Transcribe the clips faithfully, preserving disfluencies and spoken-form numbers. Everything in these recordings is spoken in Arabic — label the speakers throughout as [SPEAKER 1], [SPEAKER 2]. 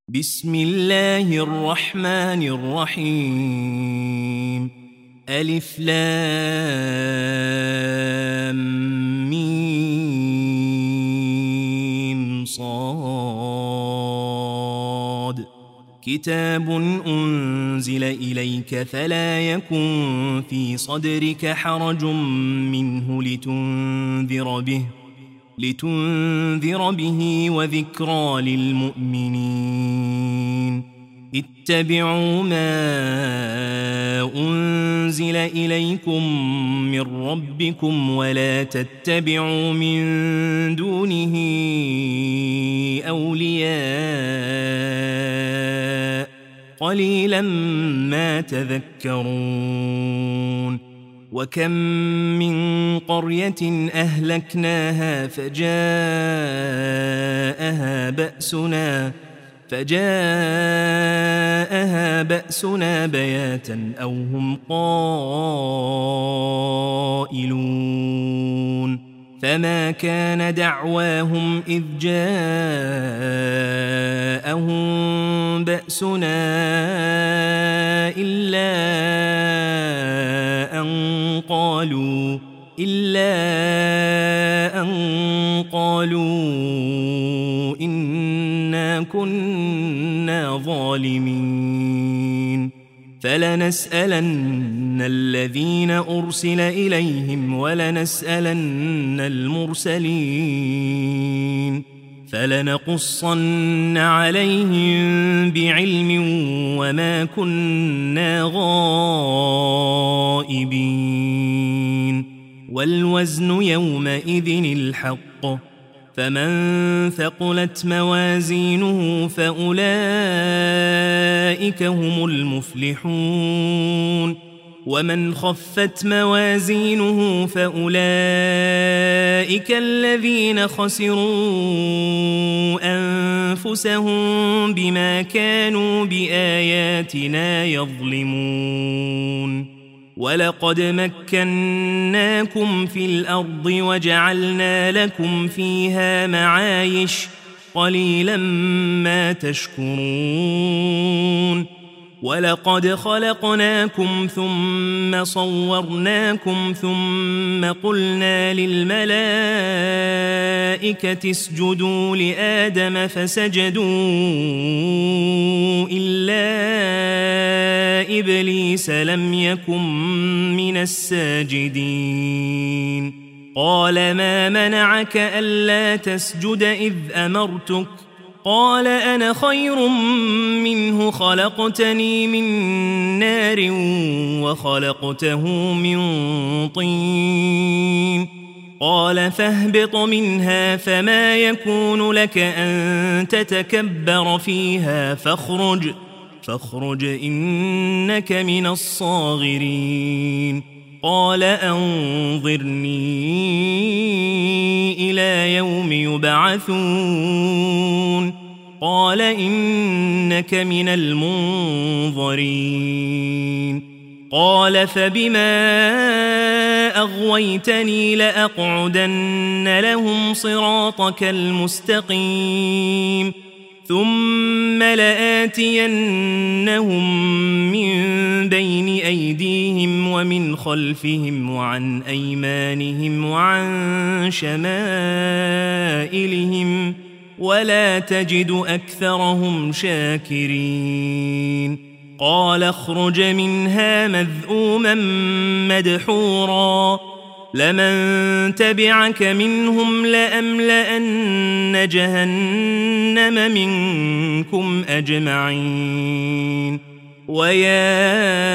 [SPEAKER 1] بسم الله الرحمن الرحيم ألف لام ميم صاد كتاب أنزل إليك فلا يكن في صدرك حرج منه لتنذر به لتنذر به وذكرى للمؤمنين اتبعوا ما أنزل إليكم من ربكم ولا تتبعوا من دونه أولياء قليلا ما تذكرون وكم من قرية أهلكناها فجاءها بأسنا فجاءها بأسنا بياتا أو هم قائلون فما كان دعواهم إذ جاءهم بأسنا إلا أن قالوا إلا أن قالوا إنا كنا ظالمين فلنسألن الذين أرسل إليهم ولنسألن المرسلين فلنقصن عليهم بعلم وما كنا غائبين والوزن يومئذ الحق فمن ثقلت موازينه فأولئك هم المفلحون ومن خفت موازينه فأولئك الذين خسروا أنفسهم بما كانوا بآياتنا يظلمون ولقد مكناكم في الأرض وجعلنا لكم فيها معايش قليلا ما تشكرون ولقد خلقناكم ثم صورناكم ثم قلنا للملائكة اسجدوا لآدم فسجدوا إلا إبليس لم يكن من الساجدين قال ما منعك ألا تسجد إذ أمرتك قال أنا خير منه خلقتني من نار وخلقته من طين قال فاهبط منها فما يكون لك أن تتكبر فيها فاخرج فاخرج إنك من الصاغرين قال أنظرني إلى يوم يبعثون قال إنك من المنظرين قال فبما أغويتني لأقعدن لهم صراطك المستقيم ثم لآتينهم من بين أيديهم ومن خلفهم وعن أيمانهم وعن شمائلهم ولا تجد أكثرهم شاكرين قال اخرج منها مذءوما مدحورا لمن تبعك منهم لأملأن جهنم منكم أجمعين ويا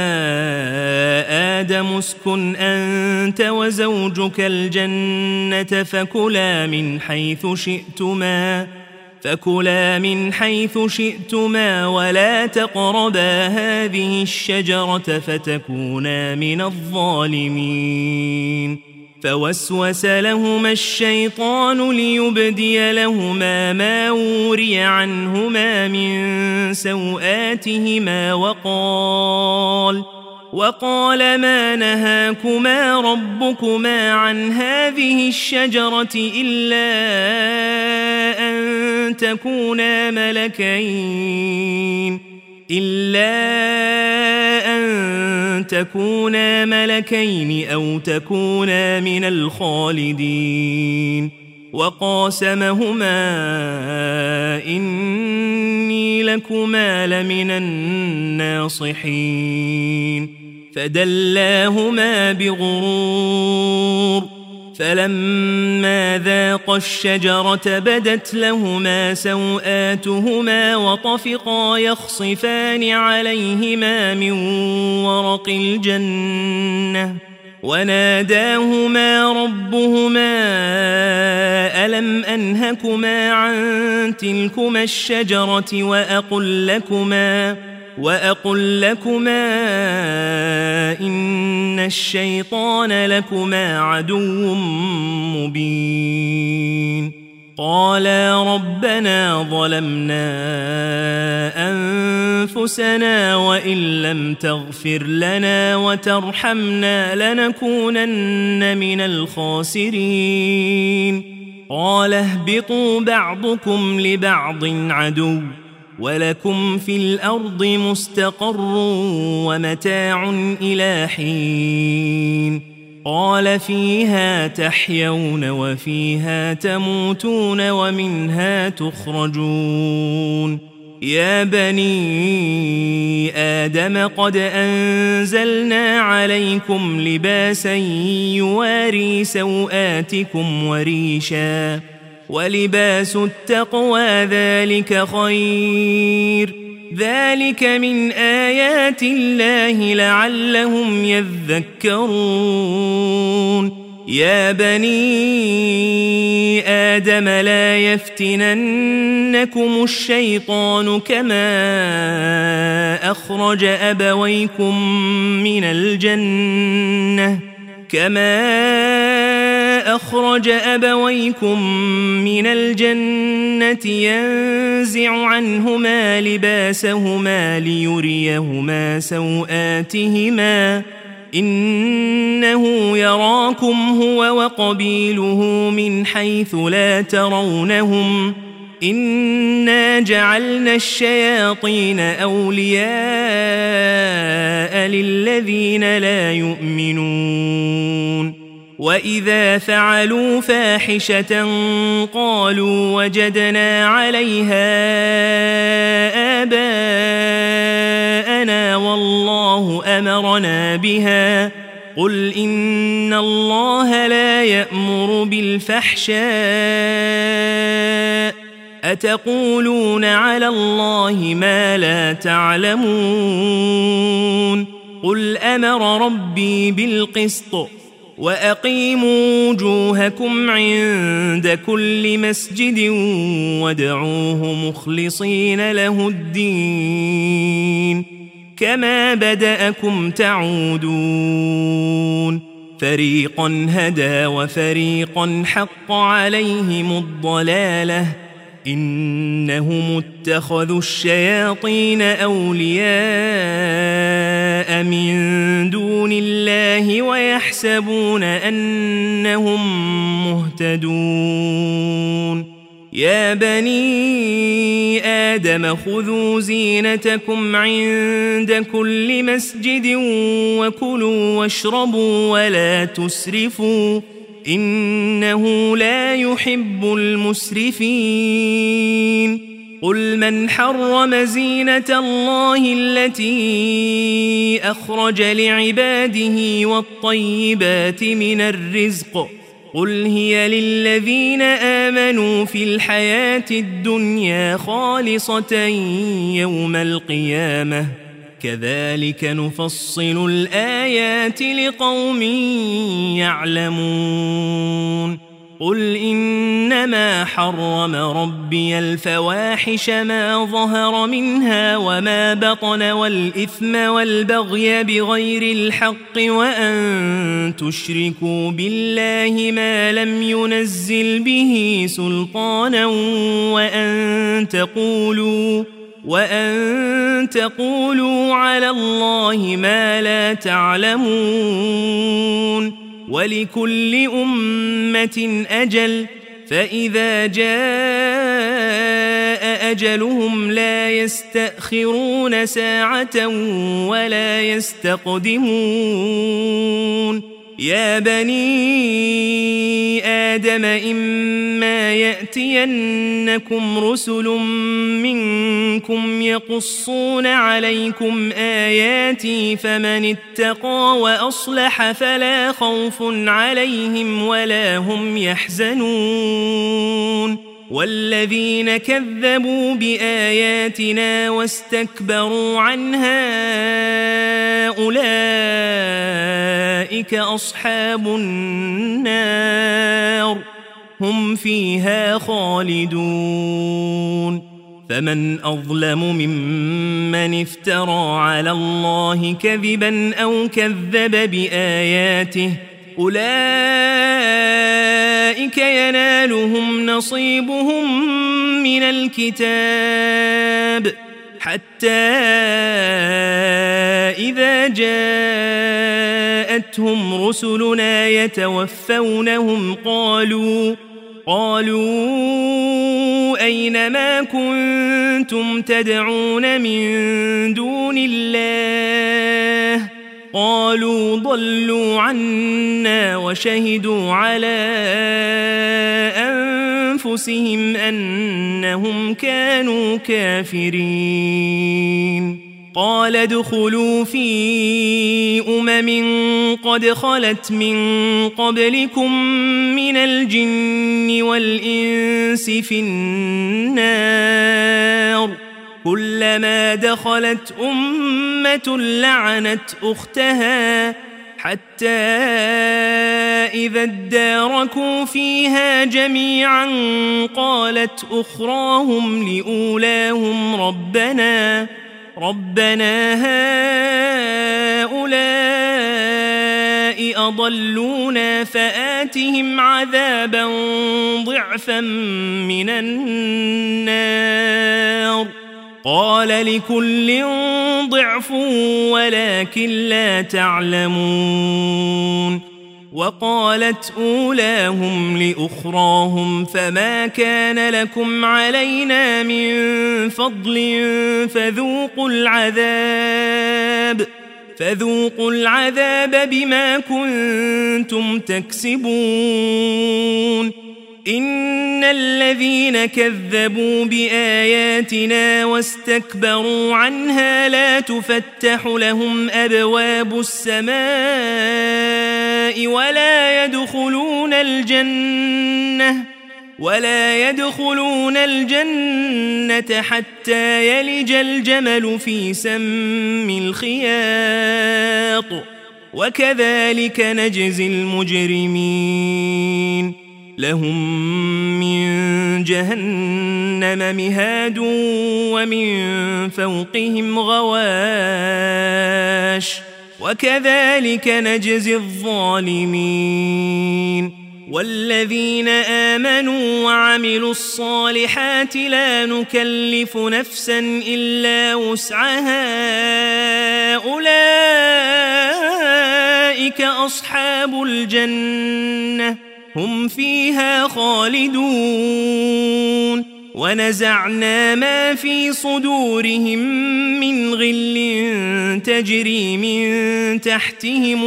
[SPEAKER 1] آدم اسكن أنت وزوجك الجنة فكلا من حيث شئتما فكلا من حيث شئتما ولا تقربا هذه الشجرة فتكونا من الظالمين فوسوس لهما الشيطان ليبدي لهما ما وري عنهما من سوآتهما وقال وقال ما نهاكما ربكما عن هذه الشجرة إلا أن تكونا ملكين إلا أن تكونا ملكين أو تكونا من الخالدين وقاسمهما إني لكما لمن الناصحين فدلاهما بغرور فلما ذاقا الشجرة بدت لهما سوآتهما وطفقا يخصفان عليهما من ورق الجنة وناداهما ربهما ألم أنهكما عن تلكما الشجرة وأقل لكما وأقل لكما إن الشيطان لكما عدو مبين قالا ربنا ظلمنا أنفسنا وإن لم تغفر لنا وترحمنا لنكونن من الخاسرين قال اهبطوا بعضكم لبعض عدو ولكم في الأرض مستقر ومتاع إلى حين قال فيها تحيون وفيها تموتون ومنها تخرجون يا بني آدم قد أنزلنا عليكم لباسا يواري سوآتكم وريشا ولباس التقوى ذلك خير ذلك من آيات الله لعلهم يذكرون يا بني آدم لا يفتننكم الشيطان كما أخرج أبويكم من الجنة كما أخرج أبويكم من الجنة ينزع عنهما لباسهما ليريهما سوآتهما إنه يراكم هو وقبيله من حيث لا ترونهم إنا جعلنا الشياطين أولياء للذين لا يؤمنون وإذا فعلوا فاحشة قالوا وجدنا عليها آباءنا والله أمرنا بها قل إن الله لا يأمر بالفحشاء أتقولون على الله ما لا تعلمون قل أمر ربي بالقسط وأقيموا وجوهكم عند كل مسجد وادعوه مخلصين له الدين كما بدأكم تعودون فريقا هدى وفريقا حق عليهم الضلالة إنهم اتخذوا الشياطين أولياء من دون الله ويحسبون أنهم مهتدون يا بني آدم خذوا زينتكم عند كل مسجد وكلوا واشربوا ولا تسرفوا إنه لا يحب المسرفين قل من حرم زينة الله التي أخرج لعباده والطيبات من الرزق قل هي للذين آمنوا في الحياة الدنيا خالصة يوم القيامة كذلك نفصل الآيات لقوم يعلمون قل إنما حرم ربي الفواحش ما ظهر منها وما بطن والإثم والبغي بغير الحق وأن تشركوا بالله ما لم ينزل به سلطانا وأن تقولوا وأن تقولوا على الله ما لا تعلمون ولكل أمة أجل فإذا جاء أجلهم لا يستأخرون ساعة ولا يستقدمون يا بني آدم إما يأتينكم رسل منكم يقصون عليكم آياتي فمن اتقى وأصلح فلا خوف عليهم ولا هم يحزنون والذين كذبوا بآياتنا واستكبروا عنها أولئك أصحاب النار هم فيها خالدون فمن أظلم ممن افترى على الله كذبا أو كذب بآياته أولئك ينالهم نصيبهم من الكتاب حتى إذا جاءتهم رسلنا يتوفونهم قالوا قالوا أين ما كنتم تدعون من دون الله قالوا ضلوا عنا وشهدوا على أنفسهم أنهم كانوا كافرين قال ادخلوا في أمم قد خلت من قبلكم من الجن والإنس في النار كلما دخلت أمة لعنت أختها حتى إذا اداركوا فيها جميعا قالت أخراهم لأولاهم ربنا ربنا هؤلاء أضلونا فآتهم عذابا ضعفا من النار قال لكل ضعف ولكن لا تعلمون وقالت أولاهم لأخراهم فما كان لكم علينا من فضل فذوقوا العذاب فذوقوا العذاب بما كنتم تكسبون إن الذين كذبوا بآياتنا واستكبروا عنها لا تفتح لهم أبواب السماء ولا يدخلون الجنة ولا يدخلون الجنة حتى يلج الجمل في سم الخياط وكذلك نجزي المجرمين لهم من جهنم مهاد ومن فوقهم غواش وكذلك نجزي الظالمين والذين آمنوا وعملوا الصالحات لا نكلف نفسا إلا وسعها أولئك أصحاب الجنة هم فيها خالدون ونزعنا ما في صدورهم من غل تجري من تحتهم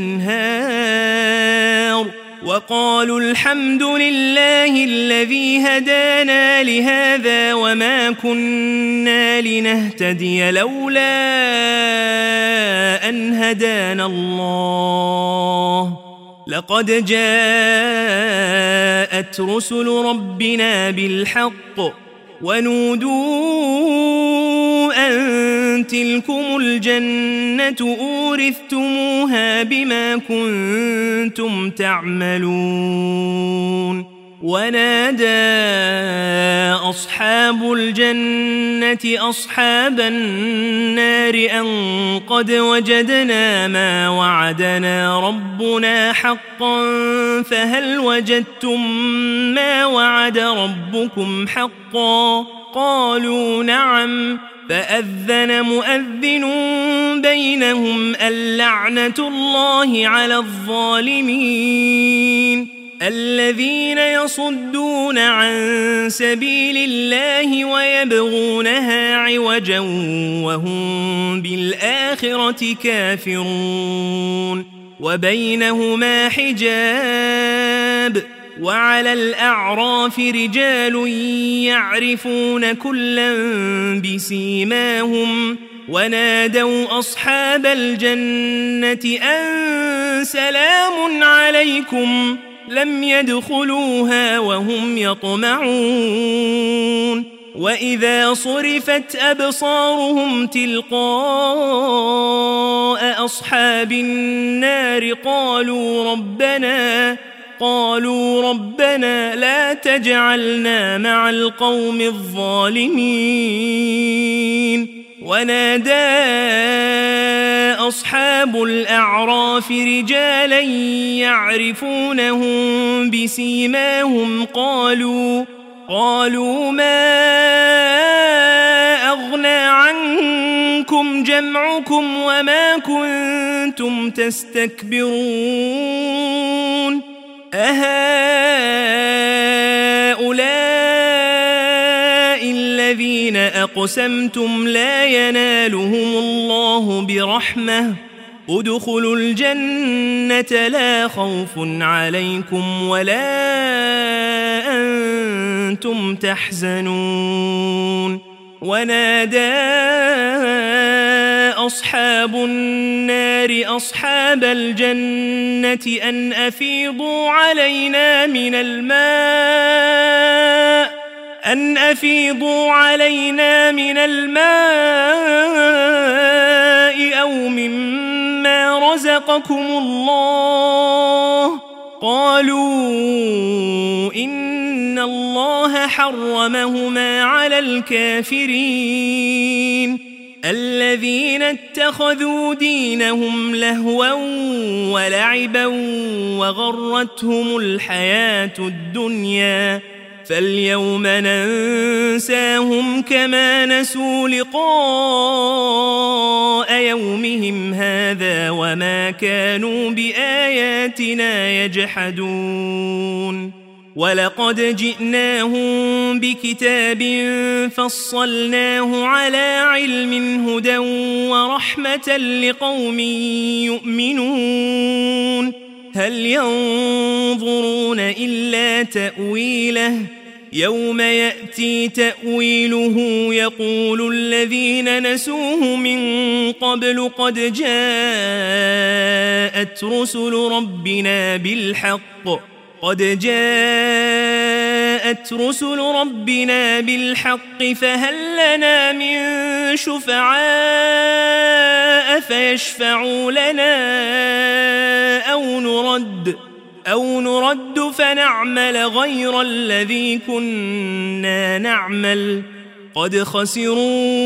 [SPEAKER 1] الأنهار وقالوا الحمد لله الذي هدانا لهذا وما كنا لنهتدي لولا أن هدانا الله لقد جاءت رسل ربنا بالحق ونودوا أن تلكم الجنة أورثتموها بما كنتم تعملون ونادى أصحاب الجنة أصحاب النار أن قد وجدنا ما وعدنا ربنا حقا فهل وجدتم ما وعد ربكم حقا قالوا نعم فأذن مؤذن بينهم اللعنة الله على الظالمين الذين يصدون عن سبيل الله ويبغونها عوجا وهم بالآخرة كافرون وبينهما حجاب وعلى الأعراف رجال يعرفون كلا بسيماهم ونادوا أصحاب الجنة أن سلام عليكم لم يدخلوها وهم يطمعون وإذا صرفت أبصارهم تلقاء أصحاب النار قالوا ربنا قالوا ربنا لا تجعلنا مع القوم الظالمين ونادى أصحاب الأعراف رجالا يعرفونهم بسيماهم قالوا قالوا ما أغنى عنكم جمعكم وما كنتم تستكبرون أهؤلاء الذين أقسمتم لا ينالهم الله برحمة ادخلوا الجنة لا خوف عليكم ولا أنتم تحزنون ونادى أصحاب النار أصحاب الجنة أن أفيضوا علينا من الماء أن أفيضوا علينا من الماء أو مما رزقكم الله قالوا إن الله حرمهما على الكافرين الذين اتخذوا دينهم لهوا ولعبا وغرتهم الحياة الدنيا فاليوم ننساهم كما نسوا لقاء يومهم هذا وما كانوا بآياتنا يجحدون ولقد جئناهم بكتاب فصلناه على علم هدى ورحمة لقوم يؤمنون هل ينظرون إلا تأويله يوم يأتي تأويله يقول الذين نسوه من قبل قد جاءت رسل ربنا بالحق قد جاءت رسل ربنا بالحق فهل لنا من شفعاء فيشفعوا لنا أو نرد أو نرد فنعمل غير الذي كنا نعمل قد خسروا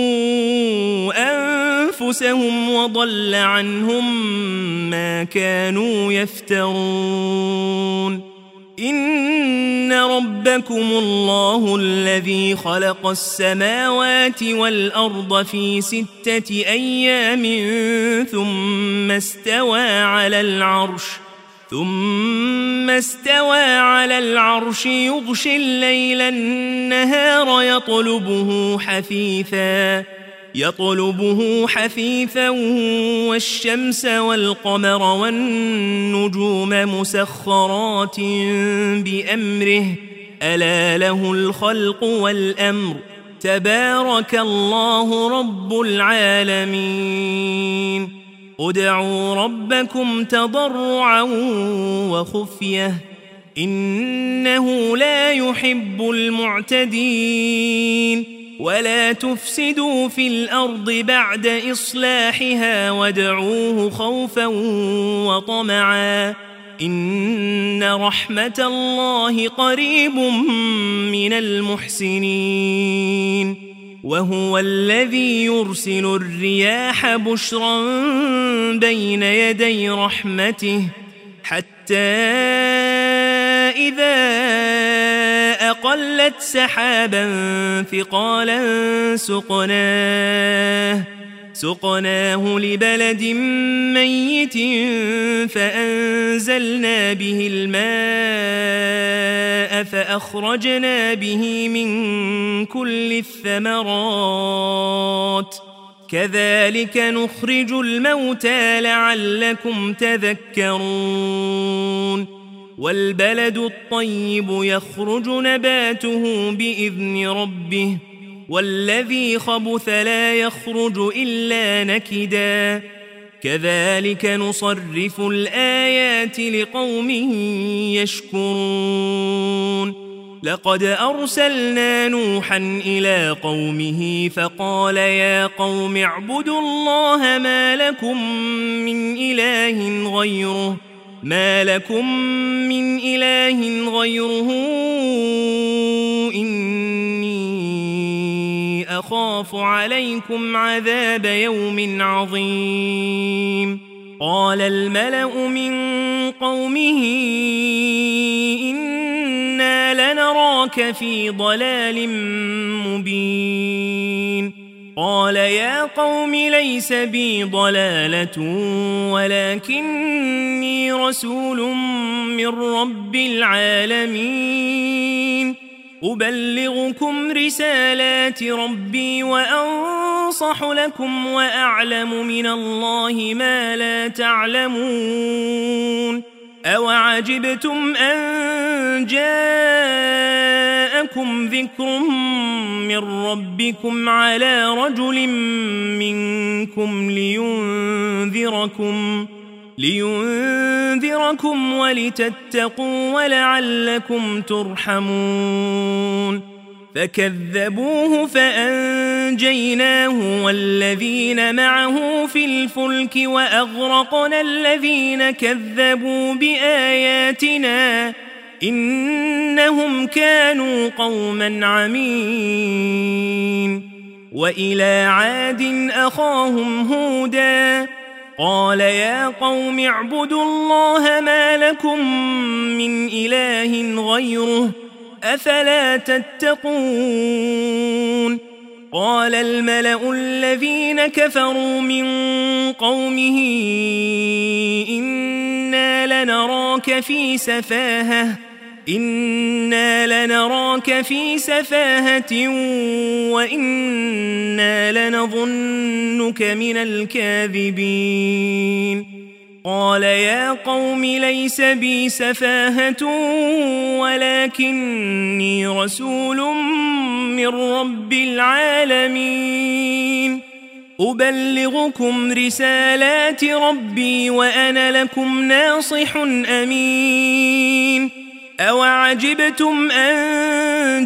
[SPEAKER 1] أنفسهم وضل عنهم ما كانوا يفترون إن ربكم الله الذي خلق السماوات والأرض في ستة أيام ثم استوى على العرش ثم استوى على العرش يغشي الليل النهار يطلبه حثيثا يطلبه حثيثا والشمس والقمر والنجوم مسخرات بأمره ألا له الخلق والأمر تبارك الله رب العالمين ادعوا ربكم تضرعا وخفية إنه لا يحب المعتدين ولا تفسدوا في الأرض بعد إصلاحها وادعوه خوفا وطمعا إن رحمة الله قريب من المحسنين وهو الذي يرسل الرياح بشرا بين يدي رحمته حتى إذا أقلت سحابا ثقالا سقناه سقناه لبلد ميت فأنزلنا به الماء فأخرجنا به من كل الثمرات كذلك نخرج الموتى لعلكم تذكرون والبلد الطيب يخرج نباته بإذن ربه والذي خبث لا يخرج إلا نكدا كذلك نصرف الآيات لقوم يشكرون لقد أرسلنا نوحا إلى قومه فقال يا قوم اعبدوا الله ما لكم من إله غيره ما لكم من إله غيره إني أخاف عليكم عذاب يوم عظيم قال الملأ من قومه إنا لنراك في ضلال مبين قال يا قوم ليس بي ضلالة ولكني رسول من رب العالمين أبلغكم رسالات ربي وأنصح لكم وأعلم من الله ما لا تعلمون أوعجبتم أن جاءكم ذكر من ربكم على رجل منكم لينذركم لينذركم ولتتقوا ولعلكم ترحمون فكذبوه فأنجيناه والذين معه في الفلك وأغرقنا الذين كذبوا بآياتنا إنهم كانوا قوما عمين وإلى عاد أخاهم هودا قال يا قوم اعبدوا الله ما لكم من إله غيره أفلا تتقون قال الملأ الذين كفروا من قومه إنا لنراك في سفاهة إنا لنراك في سفاهة وإنا لنظنك من الكاذبين قال يا قوم ليس بي سفاهة ولكني رسول من رب العالمين أبلغكم رسالات ربي وأنا لكم ناصح أمين أوعجبتم أن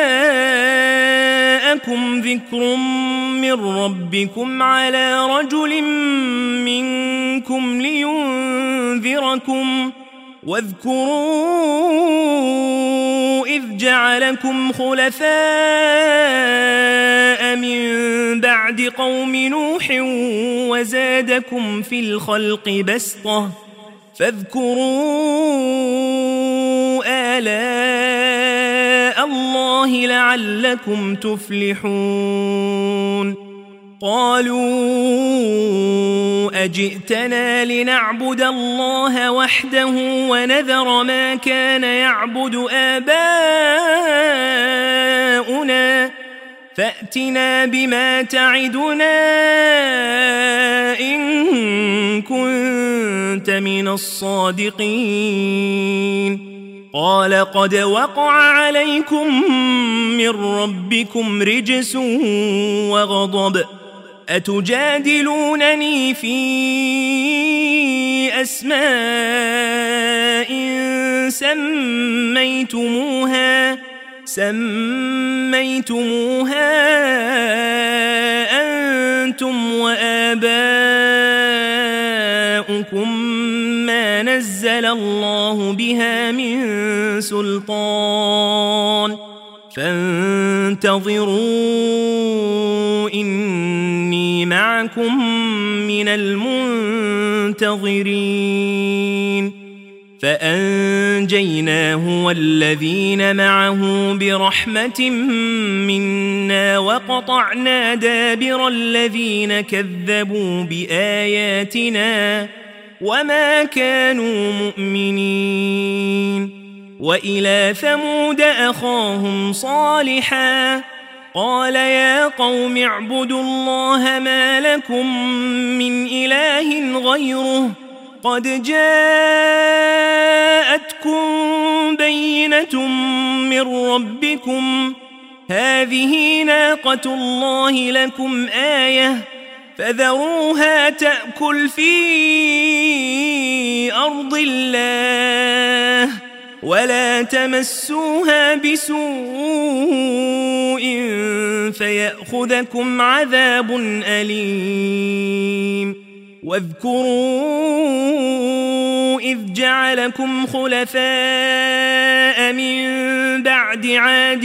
[SPEAKER 1] جاءكم ذكر من ربكم على رجل منكم لينذركم واذكروا إذ جعلكم خلفاء من بعد قوم نوح وزادكم في الخلق بسطة فاذكروا آلاء الله لعلكم تفلحون قالوا أجئتنا لنعبد الله وحده ونذر ما كان يعبد آباؤنا فأتنا بما تعدنا إن كنت من الصادقين قال قد وقع عليكم من ربكم رجس وغضب أتجادلونني في أسماء سميتموها سميتموها أنتم وآباؤكم ما نزل الله بها من سلطان فانتظروا إني معكم من المنتظرين فأنجيناه والذين معه برحمة منا وقطعنا دابر الذين كذبوا بآياتنا وما كانوا مؤمنين. وإلى ثمود أخاهم صالحا قال يا قوم اعبدوا الله ما لكم من إله غيره قد جاءتكم بينة من ربكم هذه ناقة الله لكم آية فذروها تأكل في أرض الله ولا تمسوها بسوء فيأخذكم عذاب أليم. واذكروا إذ جعلكم خلفاء من بعد عاد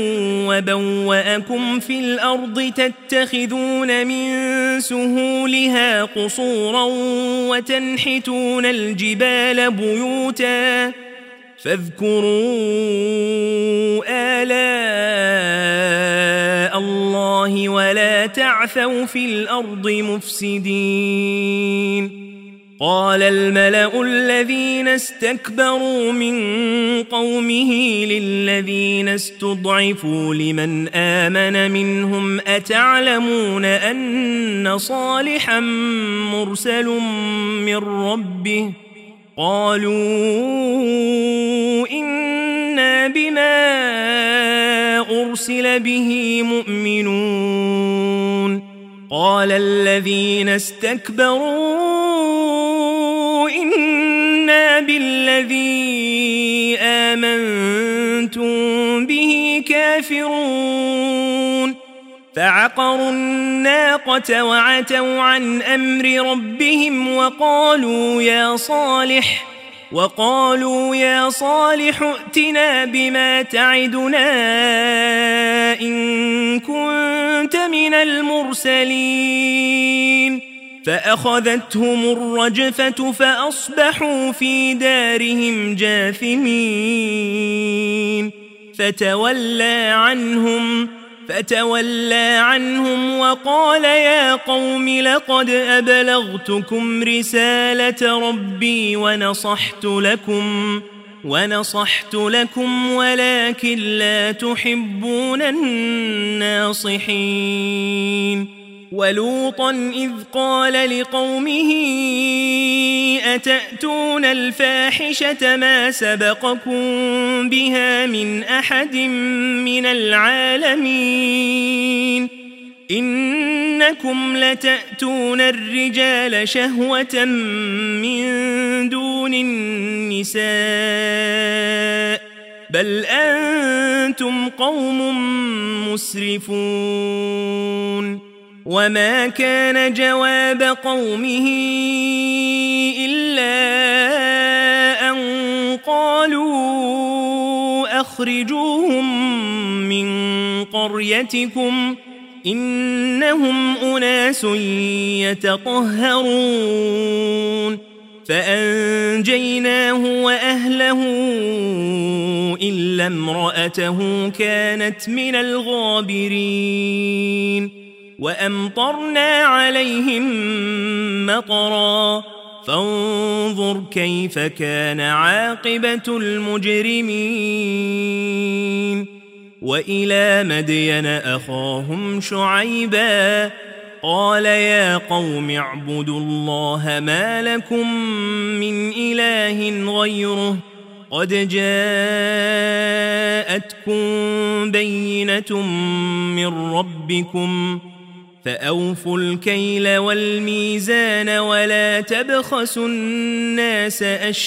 [SPEAKER 1] وبوأكم في الأرض تتخذون من سهولها قصورا وتنحتون الجبال بيوتا فاذكروا آلاء الله ولا تعثوا في الأرض مفسدين. قال الملأ الذين استكبروا من قومه للذين استضعفوا لمن آمن منهم أتعلمون أن صالحا مرسل من ربه قالوا إنا بما أرسل به مؤمنون. قال الذين استكبروا إنا بالذي آمنتم به كافرون فعقروا الناقة وعتوا عن أمر ربهم وقالوا يا صالح وقالوا يا صالح ائتنا بما تعدنا إن كنت من المرسلين فأخذتهم الرجفة فأصبحوا في دارهم جاثمين. فتولى عنهم فتولى عنهم وقال يا قوم لقد أبلغتكم رسالة ربي ونصحت لكم ونصحت لكم ولكن لا تحبون الناصحين. ولوطا إذ قال لقومه أتأتون الفاحشة ما سبقكم بها من أحد من العالمين إنكم لتأتون الرجال شهوة من دون النساء بل أنتم قوم مسرفون. وما كان جواب قومه إلا أن قالوا أخرجوهم من قريتكم إنهم أناس يتطهرون. فأنجيناه وأهله إلا امرأته كانت من الغابرين. وأمطرنا عليهم مطرا فانظر كيف كان عاقبة المجرمين. وإلى مدين أخاهم شعيبا قال يا قوم اعبدوا الله ما لكم من إله غيره قد جاءتكم بينة من ربكم فأوفوا الكيل والميزان ولا تبخسوا الناس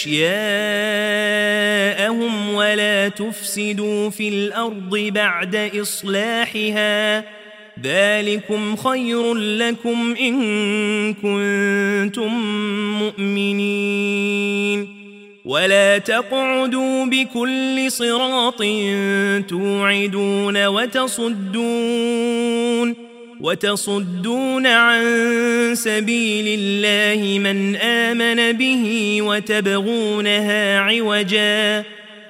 [SPEAKER 1] أشياءهم ولا تفسدوا في الأرض بعد إصلاحها ذلكم خير لكم إن كنتم مؤمنين. ولا تقعدوا بكل صراط توعدون وتصدون وتصدون عن سبيل الله من آمن به وتبغونها عوجا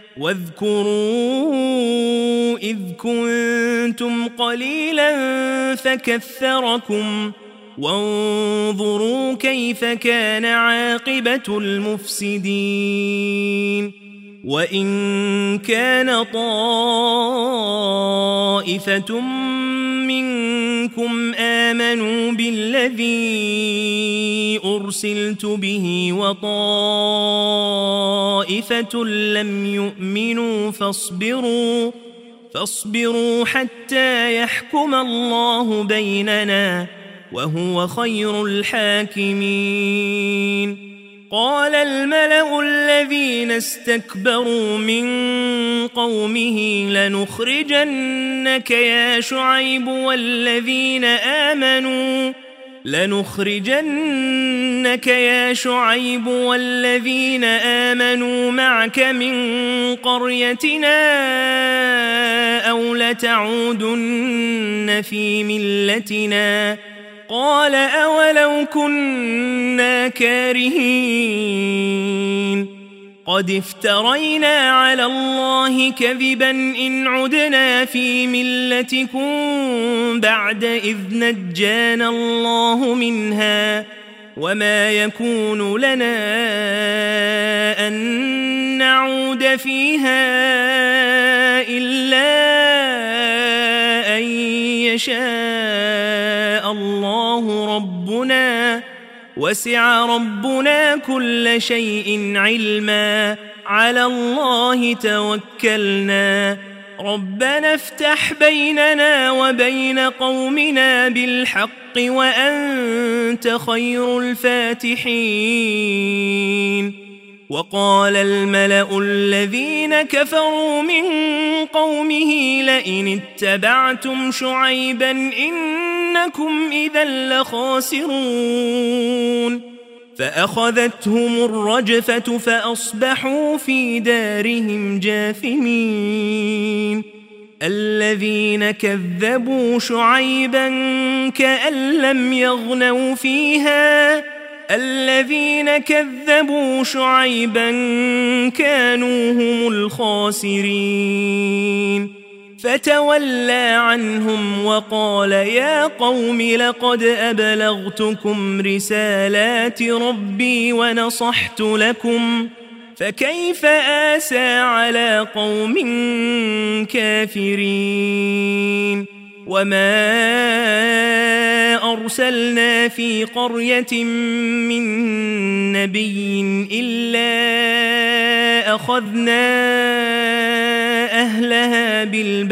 [SPEAKER 1] واذكروا إذ كنتم قليلا فكثركم وانظروا كيف كان عاقبة المفسدين وإن كان طائفة منكم آمنوا بالذي أرسلت به وطائفة لم يؤمنوا فاصبروا فاصبروا حتى يحكم الله بيننا وهو خير الحاكمين قال الملأ الذين استكبروا من قومه لنخرجنك يا شعيب والذين آمنوا لنخرجنك يا شعيب والذين آمنوا معك من قريتنا أو لتعودن في ملتنا قال أولو كنا كارهين قد افترينا على الله كذبا إن عدنا في ملتكم بعد إذ نجانا الله منها وما يكون لنا أن نعود فيها إلا أن يشاء الله ربنا وسع ربنا كل شيء علما على الله توكلنا ربنا افتح بيننا وبين قومنا بالحق وأنت خير الفاتحين وقال الملأ الذين كفروا من قومه لئن اتبعتم شعيبا إنكم إذا لخاسرون فأخذتهم الرجفة فأصبحوا في دارهم جاثمين الذين كذبوا شعيبا كأن لم يغنوا فيها الذين كذبوا شعيبا كانوا هم الخاسرين فتولى عنهم وقال يا قوم لقد أبلغتكم رسالات ربي ونصحت لكم فكيف آسى على قوم كافرين وما أرسلنا في قرية من نبي إلا أخذنا أهلها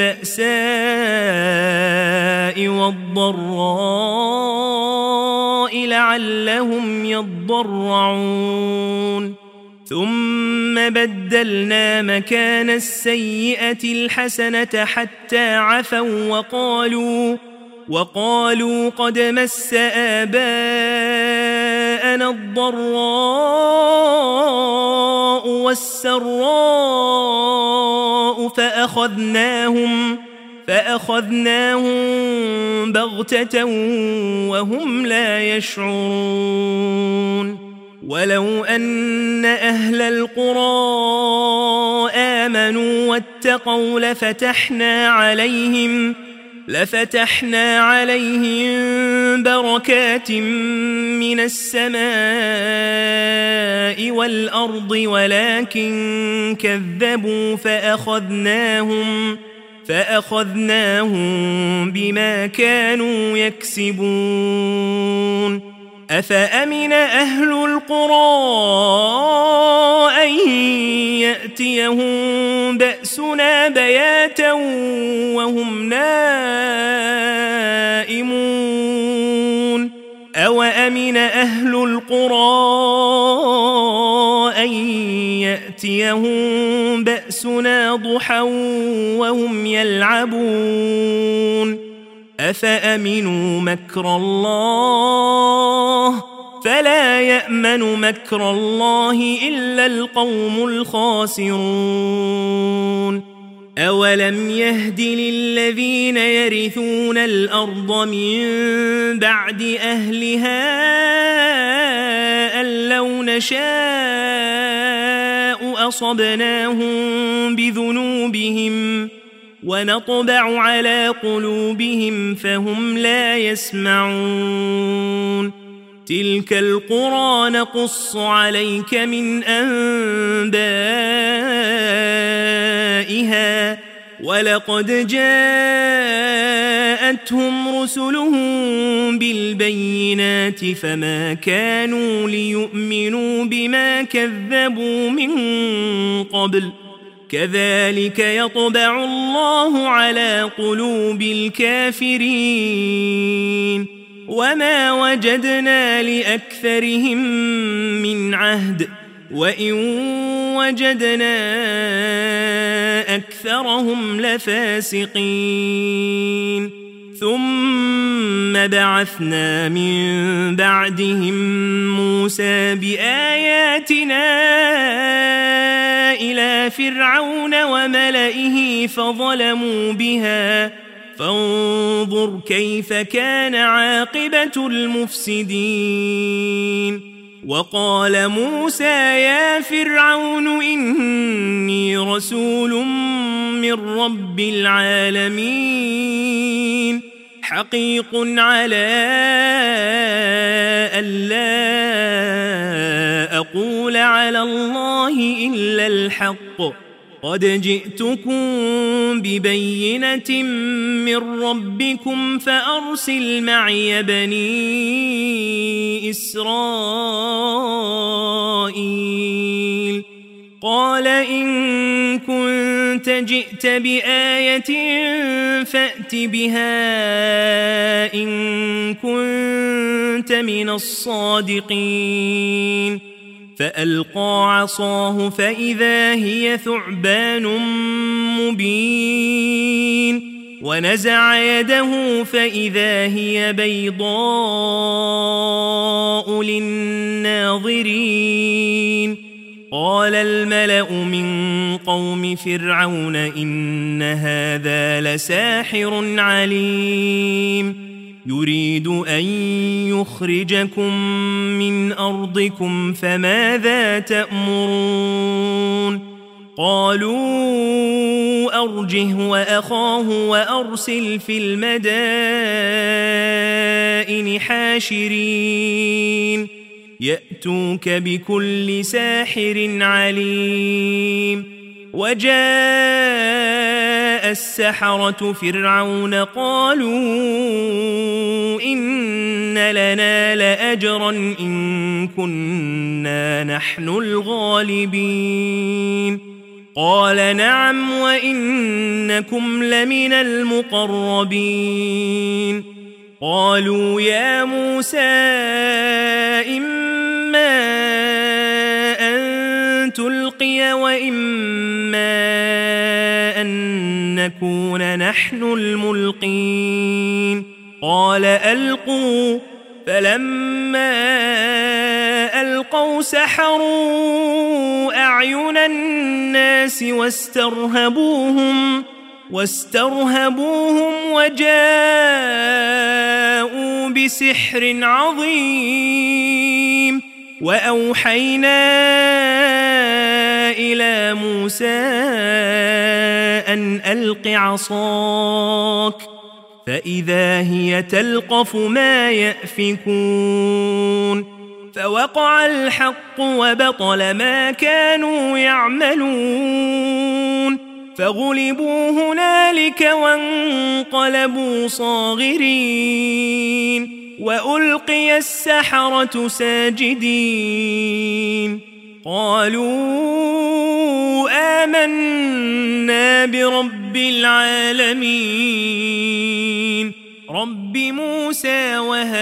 [SPEAKER 1] بالبأساء والضراء لعلهم يضرعون ثم بدلنا مكان السيئة الحسنة حتى عفوا وقالوا وقالوا قد مس آباءنا الضراء والسراء فأخذناهم فأخذناهم بغتة وهم لا يشعرون ولو أن أهل القرى آمنوا واتقوا لفتحنا عليهم لفتحنا عليهم بركات من السماء والأرض ولكن كذبوا فأخذناهم فأخذناهم بما كانوا يكسبون أفأمن أهل القرى أن يأتيهم بأسنا بياتا وهم نائمون أوأمن أهل القرى أن يأتيهم بأسنا ضحى وهم يلعبون أفأمنوا مكر الله فلا يأمن مكر الله إلا القوم الخاسرون أولم يهد للذين يرثون الأرض من بعد أهلها أن لو نشاء أصبناهم بذنوبهم ونطبع على قلوبهم فهم لا يسمعون تلك القرى نقص عليك من أنبائها ولقد جاءتهم رسلهم بالبينات فما كانوا ليؤمنوا بما كذبوا من قبل كذلك يطبع الله على قلوب الكافرين وما وجدنا لأكثرهم من عهد وإن وجدنا أكثرهم لفاسقين ثم بعثنا من بعدهم موسى بآياتنا إلى فرعون وملئه فظلموا بها فانظر كيف كان عاقبة المفسدين وقال موسى يا فرعون إني رسول من رب العالمين حقيق على ألا أقول على الله إلا الحق قد جئتكم ببينة من ربكم فأرسل معي بني إسرائيل قال إن كنت جئت بآية فأت بها إن كنت من الصادقين فألقى عصاه فإذا هي ثعبان مبين ونزع يده فإذا هي بيضاء للناظرين قال الملأ من قوم فرعون إن هذا لساحر عليم يريد أن يخرجكم من أرضكم فماذا تأمرون قالوا أرجه وأخاه وأرسل في المدائن حاشرين يأتوك بكل ساحر عليم وجاء السحرة فرعون قالوا إن لنا لأجرا إن كنا نحن الغالبين قال نعم وإنكم لمن المقربين قالوا يا موسى إما أن تلقي وإما أن نكون نحن الملقين قال ألقوا فلما ألقوا سحروا أعين الناس واسترهبوهم واسترهبوهم وجاءوا بسحر عظيم وأوحينا إلى موسى أن ألق عصاك فإذا هي تلقف ما يأفكون فوقع الحق وبطل ما كانوا يعملون فغلبوا هنالك وانقلبوا صاغرين وألقي السحرة ساجدين قالوا آمنا برب العالمين رب موسى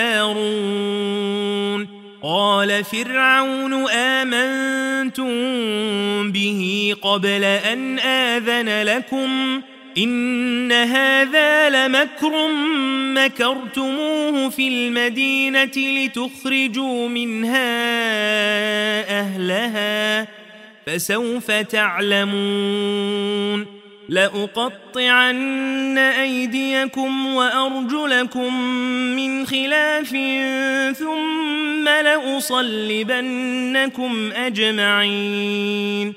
[SPEAKER 1] وهارون قال فرعون آمنتم به قبل أن آذن لكم إن هذا لمكر مكرتموه في المدينة لتخرجوا منها أهلها فسوف تعلمون لأقطعن أيديكم وأرجلكم من خلاف ثم لأصلبنكم أجمعين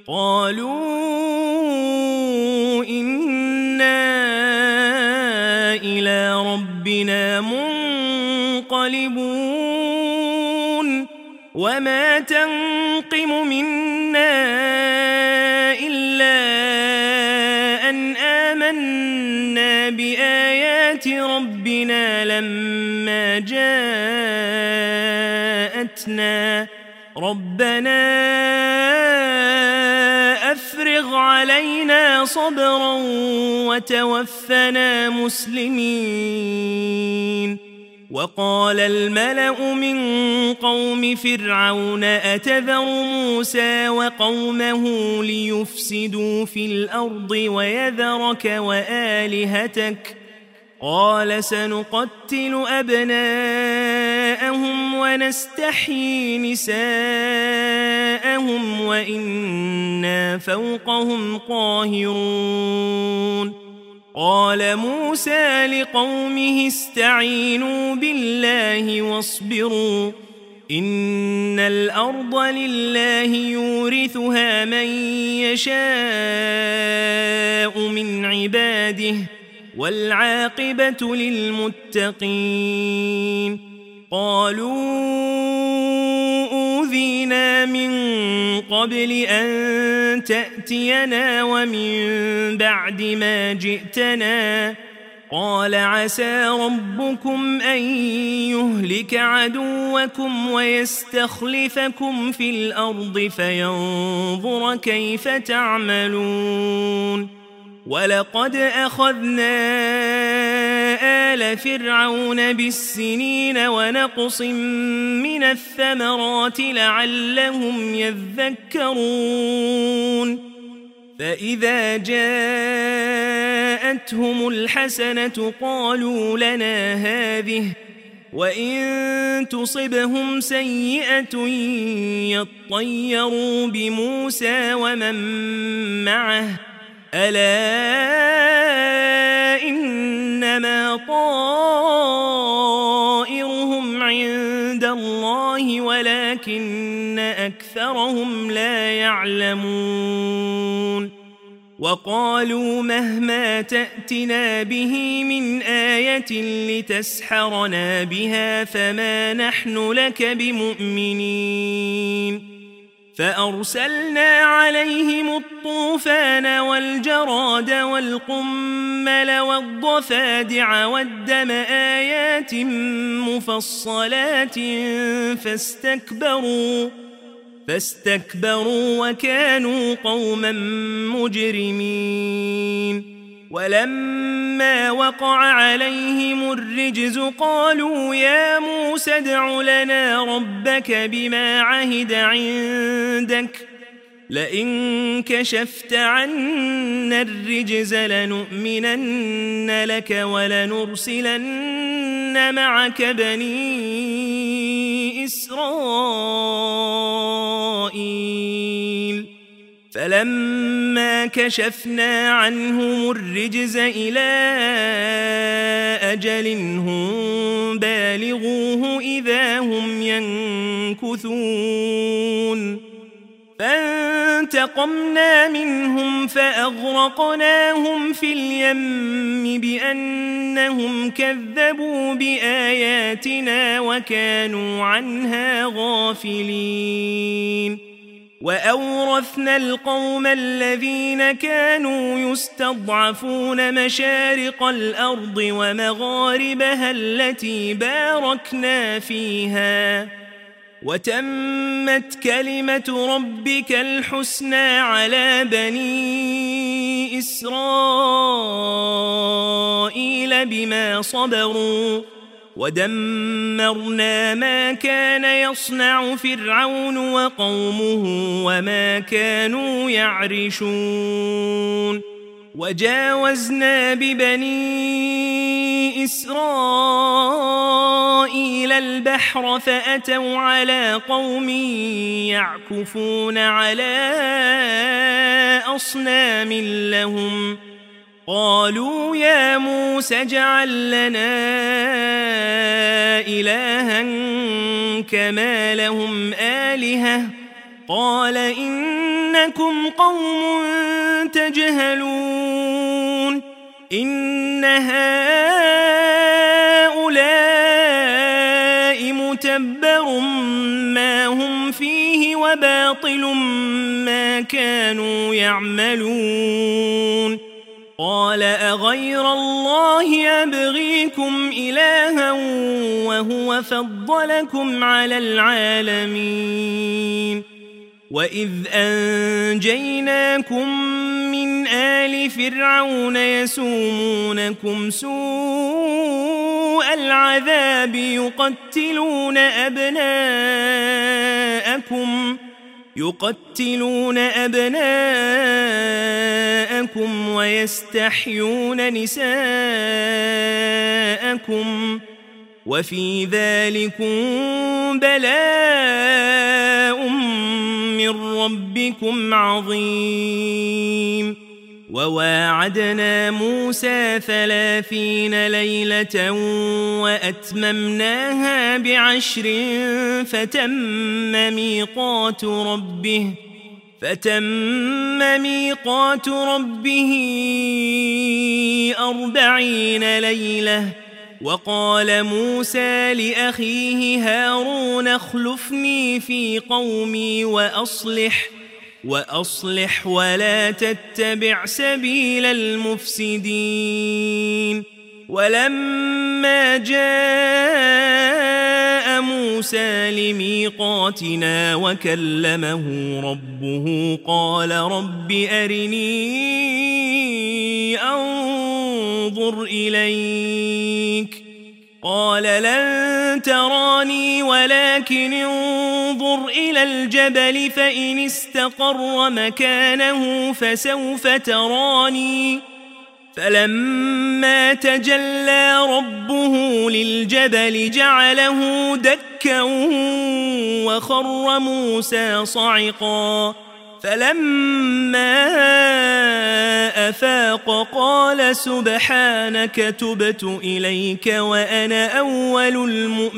[SPEAKER 1] قالوا إنا إلى ربنا منقلبون وما تنقم منا إلا أن آمنا بآيات ربنا لما جاءتنا ربنا أفرغ علينا صبرا وتوفنا مسلمين وقال الملأ من قوم فرعون أتذر موسى وقومه ليفسدوا في الأرض ويذرك وآلهتك قال سنقتل أبناءهم ونستحيي نساءهم وإنا فوقهم قاهرون قال موسى لقومه استعينوا بالله واصبروا إن الأرض لله يورثها من يشاء من عباده والعاقبة للمتقين قالوا أوذينا من قبل أن تأتينا ومن بعد ما جئتنا قال عسى ربكم أن يهلك عدوكم ويستخلفكم في الأرض فينظر كيف تعملون ولقد أخذنا آل فرعون بالسنين ونقص من الثمرات لعلهم يذكرون فإذا جاءتهم الحسنة قالوا لنا هذه وإن تصبهم سيئة يطيروا بموسى ومن معه ألا إنما طائرهم عند الله ولكن أكثرهم لا يعلمون وقالوا مهما تأتنا به من آية لتسحرنا بها فما نحن لك بمؤمنين فأرسلنا عليهم الطوفان والجراد والقمل والضفادع والدم آيات مفصلات فاستكبروا فاستكبروا وكانوا قوما مجرمين ولما وقع عليهم الرجز قالوا يا موسى ادع لنا ربك بما عهد عندك لئن كشفت عنا الرجز لنؤمنن لك ولنرسلن معك بني إسرائيل فلما كشفنا عنهم الرجز إلى أجل هم بالغوه إذا هم ينكثون فانتقمنا منهم فأغرقناهم في اليم بأنهم كذبوا بآياتنا وكانوا عنها غافلين وأورثنا القوم الذين كانوا يستضعفون مشارق الأرض ومغاربها التي باركنا فيها وتمت كلمة ربك الحسنى على بني إسرائيل بما صبروا ودمرنا ما كان يصنع فرعون وقومه وما كانوا يعرشون وجاوزنا ببني إسرائيل البحر فأتوا على قوم يعكفون على أصنام لهم قالوا يا موسى اجعل لنا إلها كما لهم آلهة قال إنكم قوم تجهلون إن هؤلاء متبر ما هم فيه وباطل ما كانوا يعملون قال أغير الله أبغيكم إلها وهو فضلكم على العالمين وإذ أنجيناكم من آل فرعون يسومونكم سوء العذاب يقتلون أبناءكم يقتلون أبناءكم ويستحيون نساءكم وفي ذلكم بلاء من ربكم عظيم وواعدنا موسى ثلاثين ليلة وأتممناها بعشر فتم ميقات ربه فتم ميقات ربه أربعين ليلة وقال موسى لأخيه هارون اخلفني في قومي وأصلح وأصلح ولا تتبع سبيل المفسدين ولما جاء موسى لميقاتنا وكلمه ربه قال رب أرني أنظر إليك قال لن تراني ولكن انظر إلى الجبل فإن استقر مكانه فسوف تراني فلما تجلى ربه للجبل جعله دكا وخر موسى صعقا فلما أفاق قال سبحانك تبت إليك وأنا أول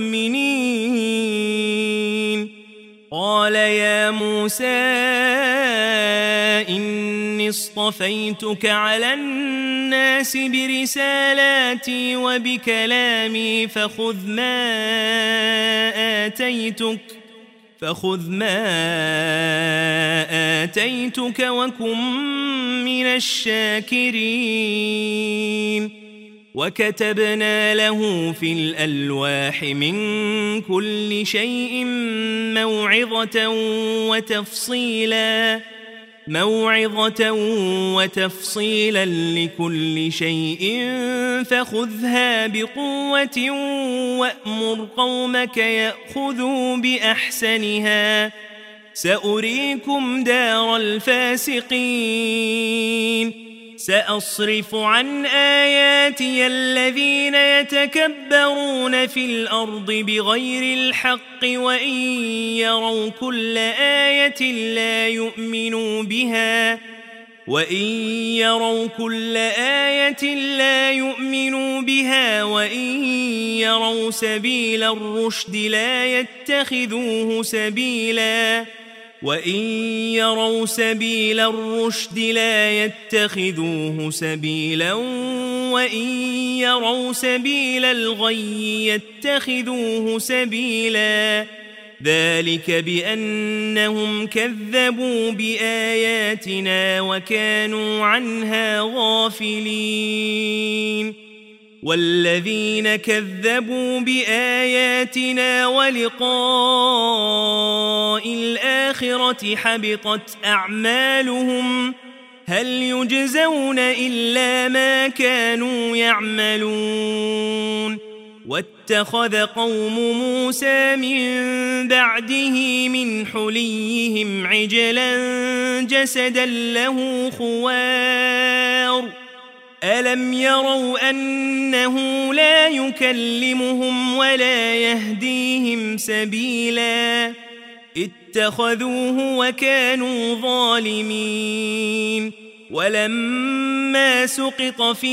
[SPEAKER 1] المؤمنين قال يا موسى إني اصطفيتك على الناس برسالاتي وبكلامي فخذ ما آتيتك فخذ ما آتيتك وكن من الشاكرين وكتبنا له في الألواح من كل شيء موعظة وتفصيلا موعظة وتفصيلا لكل شيء فخذها بقوة وأمر قومك يأخذوا بأحسنها سأريكم دار الفاسقين سأصرف عن آياتي الذين يتكبرون في الأرض بغير الحق وإن يروا كل آية لا يؤمنوا بها وإن يروا كل آية لا يؤمنوا بها وإن يروا سبيل الرشد لا يتخذوه سبيلا وإن يروا سبيل الرشد لا يتخذوه سبيلا وإن يروا سبيل الغي يتخذوه سبيلا ذلك بأنهم كذبوا بآياتنا وكانوا عنها غافلين والذين كذبوا بآياتنا ولقاء الآخرة حبطت أعمالهم هل يجزون إلا ما كانوا يعملون واتخذ قوم موسى من بعده من حليهم عجلا جسدا له خوار ألم يروا أنه لا يكلمهم ولا يهديهم سبيلا اتخذوه وكانوا ظالمين ولما سقط في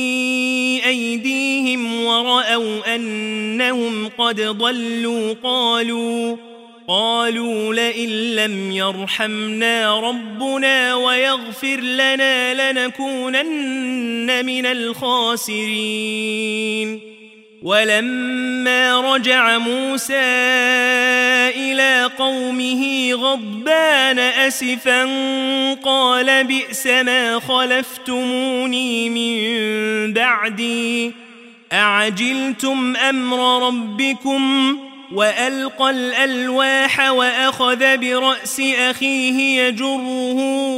[SPEAKER 1] أيديهم ورأوا أنهم قد ضلوا قالوا قالوا لئن لم يرحمنا ربنا ويغفر لنا لنكونن من الخاسرين ولما رجع موسى إلى قومه غضبان أسفا قال بئس ما خلفتموني من بعدي أعجلتم أمر ربكم وألقى الألواح وأخذ برأس أخيه يجره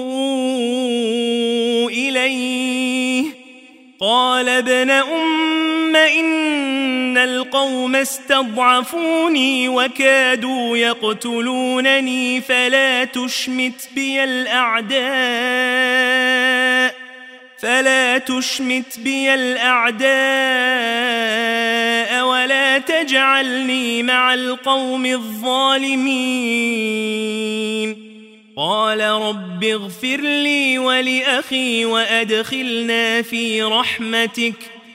[SPEAKER 1] إليه قال ابن أم إن القوم استضعفوني وكادوا يقتلونني فلا تشمت بي الأعداء فلا تشمت بي الأعداء ولا تجعلني مع القوم الظالمين قال رب اغفر لي ولأخي وأدخلنا في رحمتك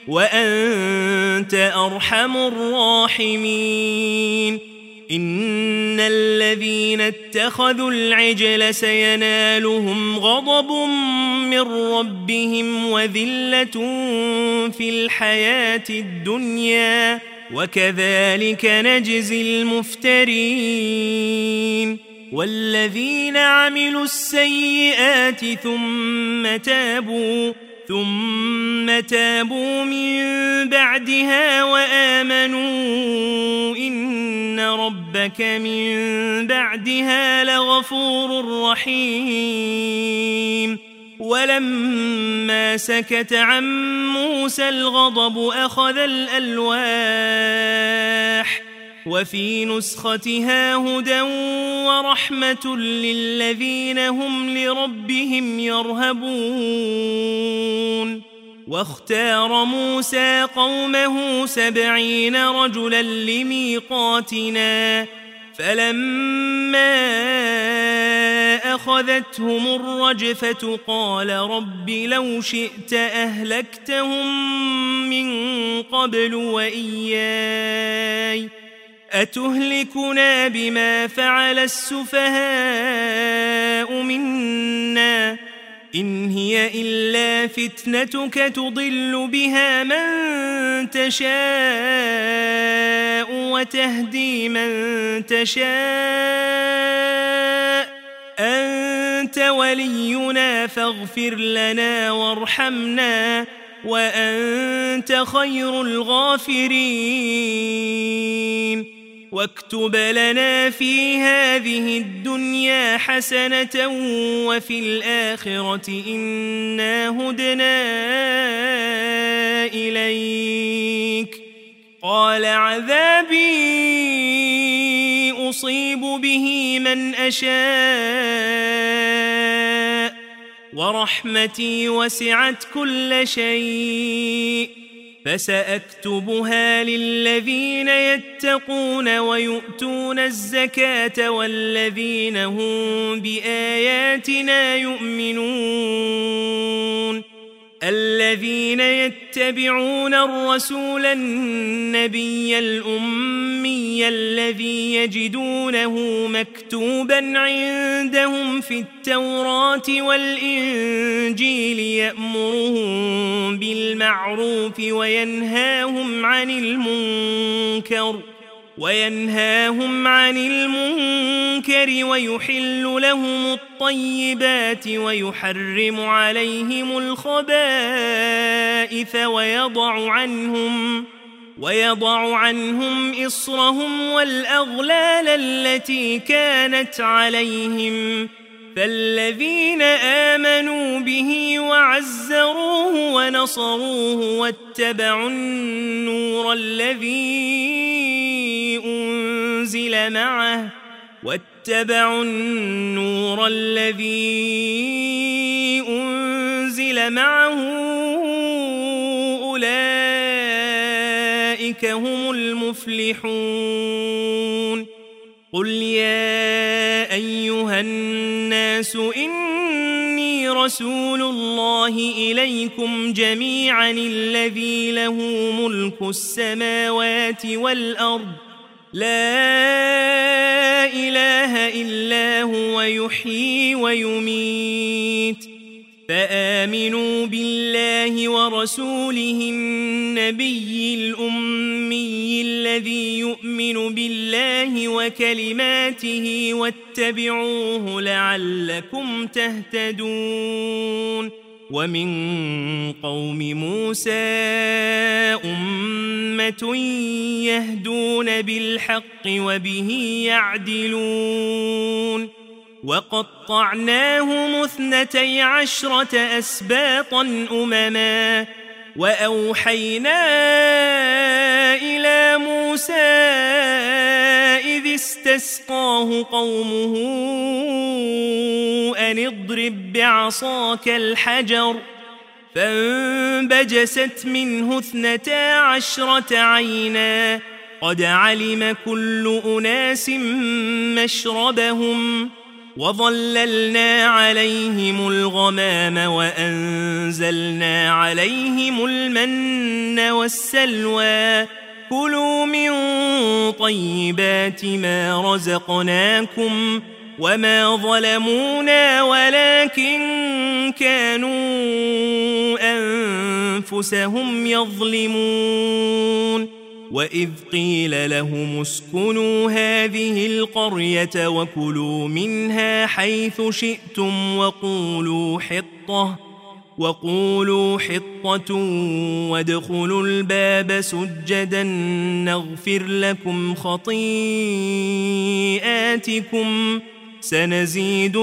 [SPEAKER 1] وأنت أرحم الراحمين إن الذين اتخذوا العجل سينالهم غضب من ربهم وذلة في الحياة الدنيا وكذلك نجزي المفترين والذين عملوا السيئات ثم تابوا ثم تابوا من بعدها وآمنوا إن ربك من بعدها لغفور رحيم ولما سكت عن موسى الغضب أخذ الألواح وفي نسختها هدى ورحمة للذين هم لربهم يرهبون واختار موسى قومه سبعين رجلا لميقاتنا فلما أخذتهم الرجفة قال رب لو شئت أهلكتهم من قبل وإياي أتهلكنا بما فعل السفهاء منا إن هي إلا فتنتك تضل بها من تشاء وتهدي من تشاء أنت ولينا فاغفر لنا وارحمنا وأنت خير الغافرين واكتب لنا في هذه الدنيا حسنة وفي الآخرة إنا هدنا إليك قال عذابي أصيب به من أشاء ورحمتي وسعت كل شيء فسأكتبها للذين يتقون ويؤتون الزكاة والذين هم بآياتنا يؤمنون الذين يتبعون الرسول النبي الأمي الذي يجدونه مكتوبا عندهم في التوراة والإنجيل يأمرهم بالمعروف وينهاهم عن المنكر وينهاهم عن المنكر ويحل لهم الطيبات ويحرم عليهم الخبائث ويضع عنهم ويضع عنهم إصرهم والأغلال التي كانت عليهم فالذين آمنوا به وعزروه ونصروه واتبعوا النور الذي أنزل معه واتبعوا النور الذي أنزل معه فأولئك هم المفلحون قل يا أيها الناس إني رسول الله إليكم جميعا الذي له ملك السماوات والأرض لا إله إلا هو يحيي ويميت فآمنوا بالله ورسوله النبي الأمي الذي يؤمن بالله وكلماته واتبعوه لعلكم تهتدون ومن قوم موسى أمة يهدون بالحق وبه يعدلون وقطعناهم اثنتي عشرة أسباطا أمما وأوحينا إلى موسى إذ استسقاه قومه أن اضرب بعصاك الحجر فانبجست منه اثنتا عشرة عينا قد علم كل أناس مشربهم وظللنا عليهم الغمام وأنزلنا عليهم المن والسلوى كلوا من طيبات ما رزقناكم وما ظلمونا ولكن كانوا أنفسهم يظلمون وإذ قيل لهم اسكنوا هذه القرية وكلوا منها حيث شئتم وقولوا حطة وقولوا حطة وادخلوا الباب سجدا نغفر لكم خطيئاتكم سنزيد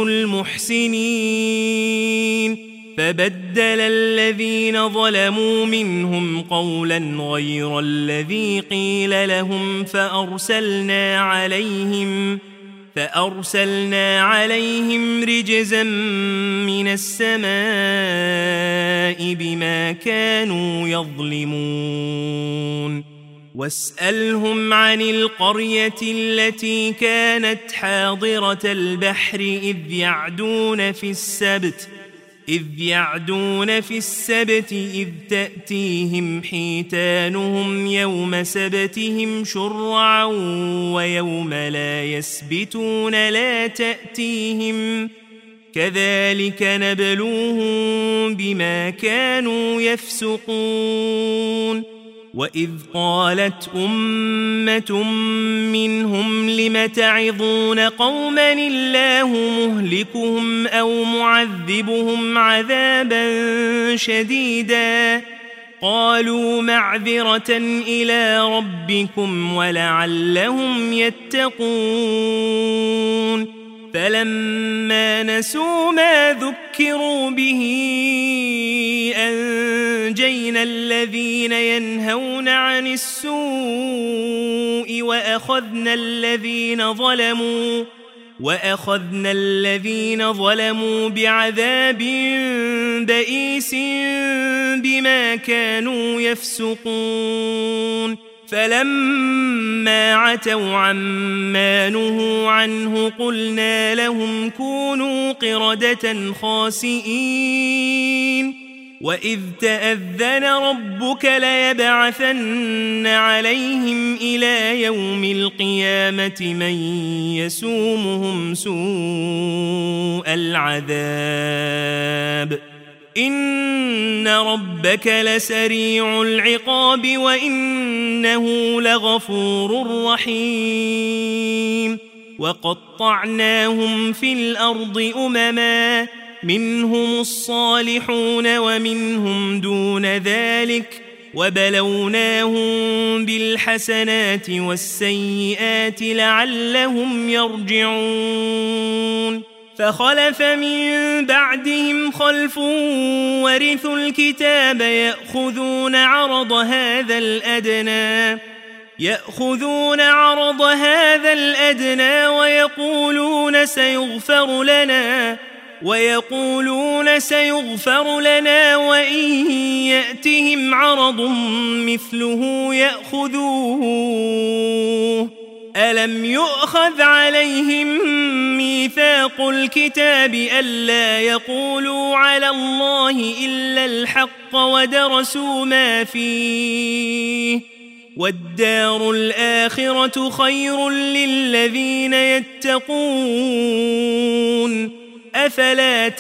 [SPEAKER 1] المحسنين فبدل الذين ظلموا منهم قولا غير الذي قيل لهم فأرسلنا عليهم فأرسلنا عليهم رجزا من السماء بما كانوا يظلمون واسألهم عن القرية التي كانت حاضرة البحر إذ يعدون في السبت إذ يعدون في السبت إذ تأتيهم حيتانهم يوم سبتهم شرعا ويوم لا يسبتون لا تأتيهم كذلك نبلوهم بما كانوا يفسقون وإذ قالت أمة منهم لم تعظون قوما الله مهلكهم أو معذبهم عذابا شديدا قالوا معذرة إلى ربكم ولعلهم يتقون فلما نسوا ما ذكروا به أنجينا الذين ينهون عن السوء وأخذنا الذين ظلموا وأخذنا الذين ظلموا بعذاب بئيس بما كانوا يفسقون فلما عتوا عما نهوا عنه قلنا لهم كونوا قردة خاسئين وإذ تأذن ربك ليبعثن عليهم إلى يوم القيامة من يسومهم سوء العذاب إن ربك لسريع العقاب وإنه لغفور رحيم وقطعناهم في الأرض أمما منهم الصالحون ومنهم دون ذلك وبلوناهم بالحسنات والسيئات لعلهم يرجعون فخلف من بعدهم خلف ورثوا الكتاب يأخذون عرض هذا الأدنى يأخذون عرض هذا الأدنى ويقولون سيغفر لنا ويقولون سيغفر لنا وإن يأتهم عرض مثله يأخذوه ألم يؤخذ عليهم ميثاق الكتاب ألا يقولوا على الله إلا الحق ودرسوا ما فيه والدار الآخرة خير للذين يتقون أفلا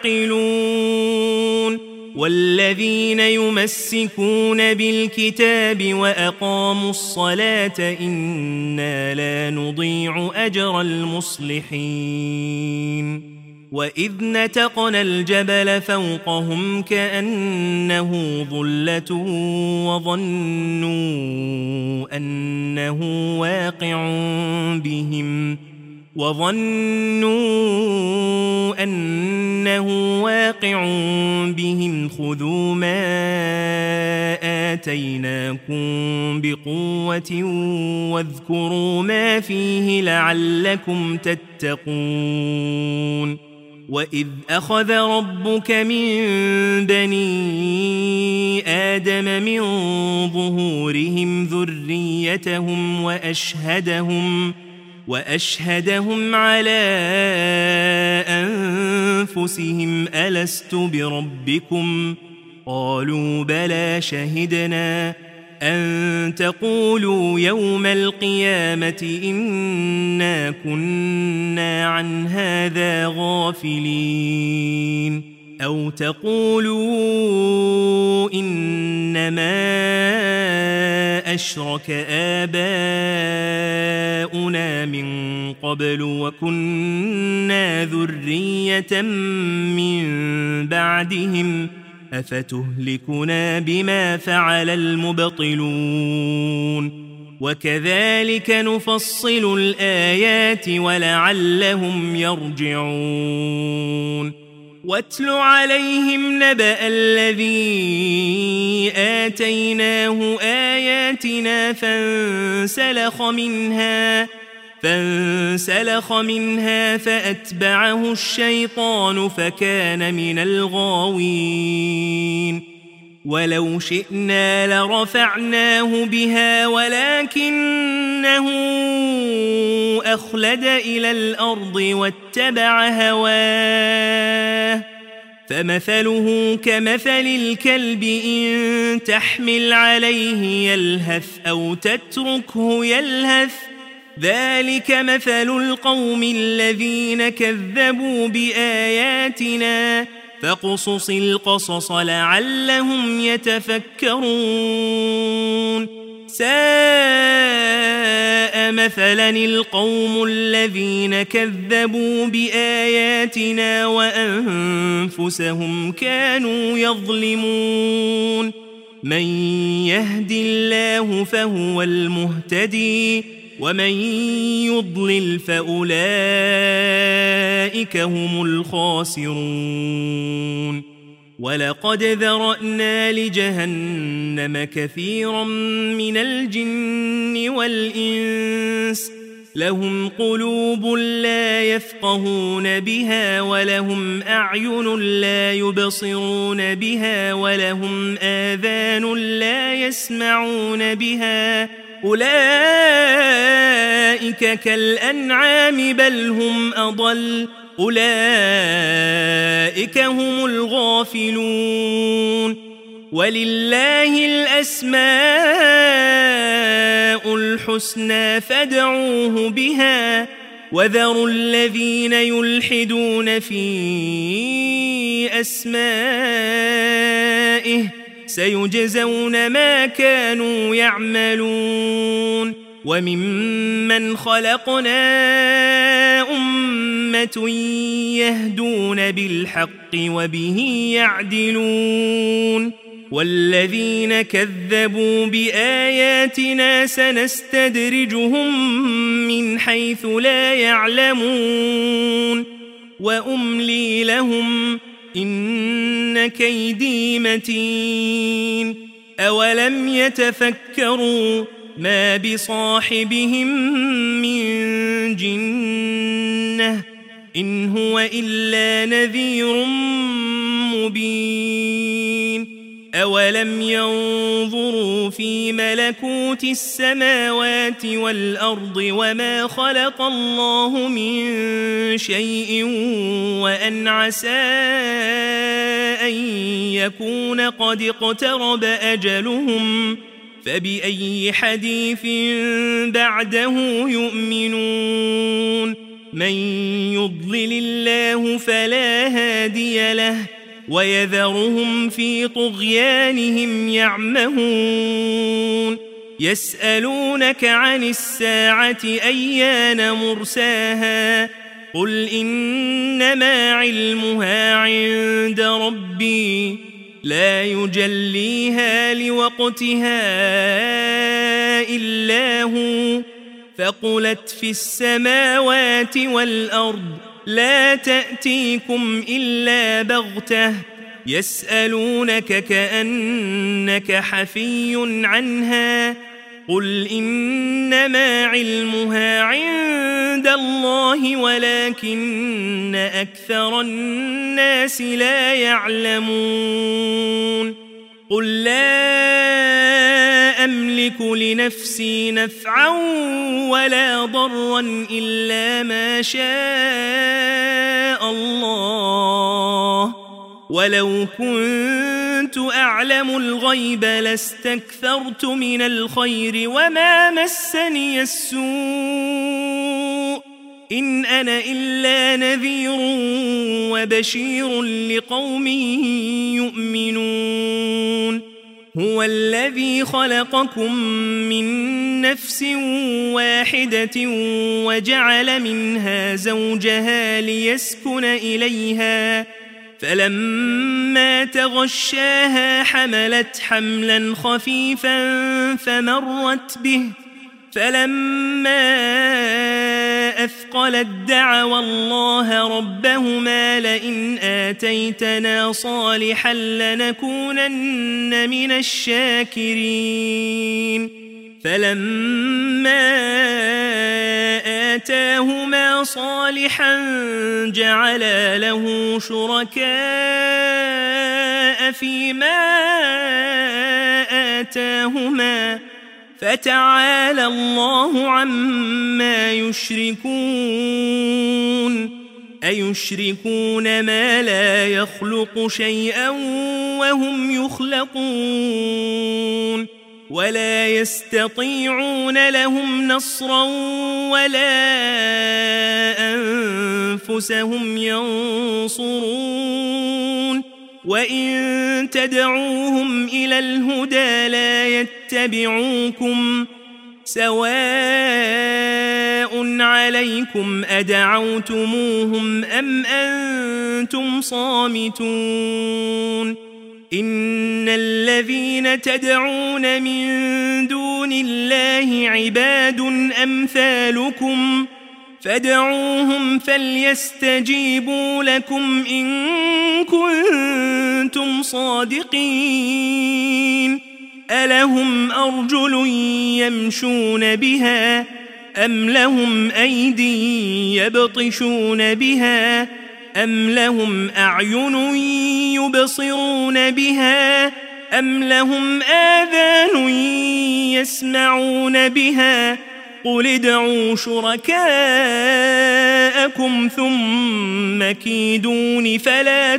[SPEAKER 1] تعقلون والذين يمسكون بالكتاب وأقاموا الصلاة إنا لا نضيع أجر المصلحين وإذ نتقنا الجبل فوقهم كأنه ظلة وظنوا أنه واقع بهم وظنوا أنه واقع بهم خذوا ما آتيناكم بقوة واذكروا ما فيه لعلكم تتقون وإذ أخذ ربك من بني آدم من ظهورهم ذريتهم وأشهدهم وأشهدهم على أنفسهم ألست بربكم قالوا بلى شهدنا أن تقولوا يوم القيامة إنا كنا عن هذا غافلين أو تقولوا إنما أشرك آباؤنا من قبل وكنا ذرية من بعدهم أفتهلكنا بما فعل المبطلون وكذلك نفصل الآيات ولعلهم يرجعون واتل عليهم نبأ الذي آتيناه آياتنا فانسلخ منها فانسلخ منها فأتبعه الشيطان فكان من الغاوين ولو شئنا لرفعناه بها ولكنه أخلد إلى الأرض واتبع هواه فمثله كمثل الكلب إن تحمل عليه يلهث أو تتركه يلهث ذلك مثل القوم الذين كذبوا بآياتنا فاقصص القصص لعلهم يتفكرون ساء مثلا القوم الذين كذبوا بآياتنا وأنفسهم كانوا يظلمون من يهد الله فهو المهتدي ومن يضلل فأولئك هم الخاسرون ولقد ذرأنا لجهنم كثيرا من الجن والإنس لهم قلوب لا يفقهون بها ولهم أعين لا يبصرون بها ولهم آذان لا يسمعون بها أولئك كالأنعام بل هم أضل أولئك هم الغافلون ولله الأسماء الحسنى فادعوه بها وذروا الذين يلحدون في أسمائه سيجزون ما كانوا يعملون وممن خلقنا أمة يهدون بالحق وبه يعدلون والذين كذبوا بآياتنا سنستدرجهم من حيث لا يعلمون وأملي لهم إن كيدي متين أولم يتفكروا ما بصاحبهم من جنة إن هو إلا نذير مبين أولم ينظروا في ملكوت السماوات والأرض وما خلق الله من شيء وأن عسى أن يكون قد اقترب أجلهم فبأي حديث بعده يؤمنون من يضلل الله فلا هادي له ويذرهم في طغيانهم يعمهون يسألونك عن الساعة أيان مرساها قل إنما علمها عند ربي لا يجليها لوقتها إلا هو ثقلت في السماوات والأرض لا تأتيكم إلا بغتة يسألونك كأنك حفي عنها قل إنما علمها عند الله ولكن أكثر الناس لا يعلمون قل لا أملك لنفسي نفعا ولا ضرا إلا ما شاء الله ولو كنت أعلم الغيب لاستكثرت من الخير وما مسني السوء إن أنا إلا نذير وبشير لقوم يؤمنون هو الذي خلقكم من نفس واحدة وجعل منها زوجها ليسكن إليها فلما تغشاها حملت حملا خفيفا فمرت به فلما أثقلت دعوا الله ربهما لئن آتيتنا صالحا لنكونن من الشاكرين فلما آتاهما صالحا جعلا له شركاء فيما آتاهما فتعالى الله عما يشركون أيشركون ما لا يخلق شيئا وهم يخلقون ولا يستطيعون لهم نصرا ولا أنفسهم ينصرون وإن تدعوهم إلى الهدى لا يتبعوكم سواء عليكم أدعوتموهم أم أنتم صامتون إن الذين تدعون من دون الله عباد أمثالكم فادعوهم فليستجيبوا لكم إن كنتم صادقين ألهم أرجل يمشون بها أم لهم أيدي يبطشون بها أم لهم أعين يبصرون بها أم لهم آذان يسمعون بها قل ادعوا شركاءكم ثم كيدون فلا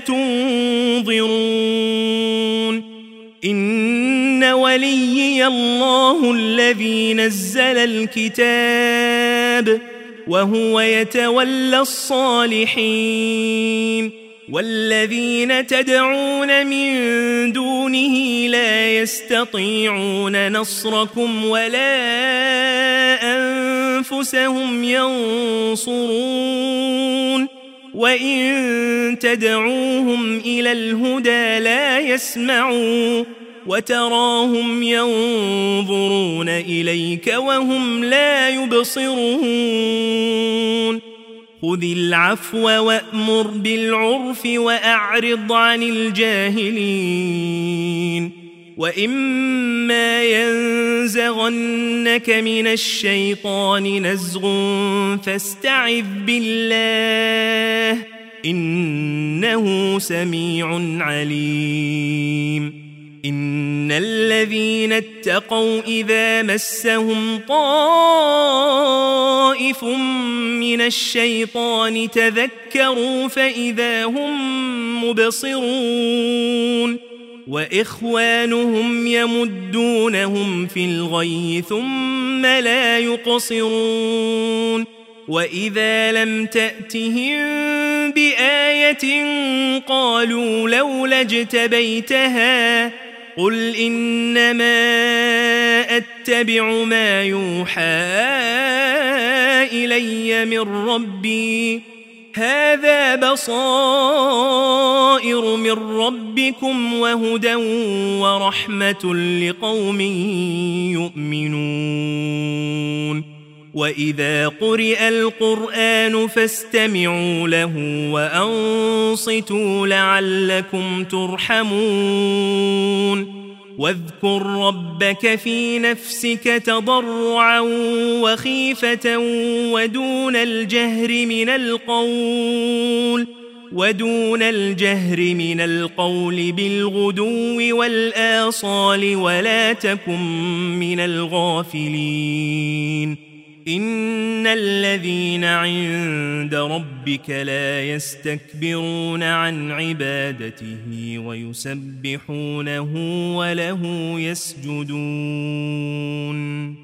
[SPEAKER 1] تنظرون إن وليي الله الذي نزل الكتاب وهو يتولى الصالحين والذين تدعون من دونه لا يستطيعون نصركم ولا أنفسهم ينصرون وإن تدعوهم إلى الهدى لا يسمعوا وتراهم ينظرون إليك وهم لا يبصرون خذ العفو وأمر بالعرف وأعرض عن الجاهلين وإما ينزغنك من الشيطان نزغ فاستعذ بالله إنه سميع عليم إن الذين اتقوا إذا مسهم طائف من الشيطان تذكروا فإذا هم مبصرون وإخوانهم يمدونهم في الغي ثم لا يقصرون وإذا لم تأتهم بآية قالوا لولا اجتبيتها قل إنما أتبع ما يوحى إلي من ربي هذا بصائر من ربكم وهدى ورحمة لقوم يؤمنون وإذا قرئ القرآن فاستمعوا له وأنصتوا لعلكم ترحمون واذكر ربك في نفسك تضرعا وخيفة ودون الجهر من القول ودون الجهر من القول بالغدو والآصال ولا تكن من الغافلين إن الذين عند ربك لا يستكبرون عن عبادته ويسبحونه وله يسجدون